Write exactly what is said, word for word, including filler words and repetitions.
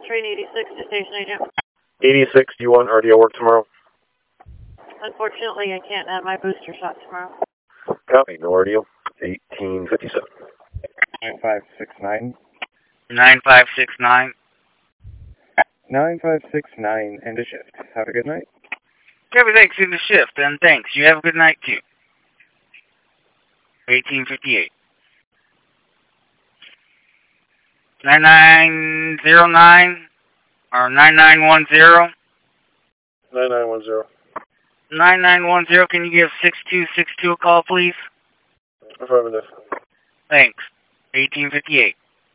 Train eighty-six to station agent. eighty-six, do you want R D O work tomorrow? Unfortunately, I can't have my booster shot tomorrow. Copy, no R D O. eighteen fifty-seven. nine five six nine. nine five six nine. nine five six nine, end of shift. Have a good night. Everything's in the shift, and thanks. You have a good night, too. eighteen fifty-eight. nine nine zero nine or nine nine one zero. nine nine one zero. nine nine one zero, can you give six two six two a call, please? Affirmative. Thanks. eighteen fifty-eight.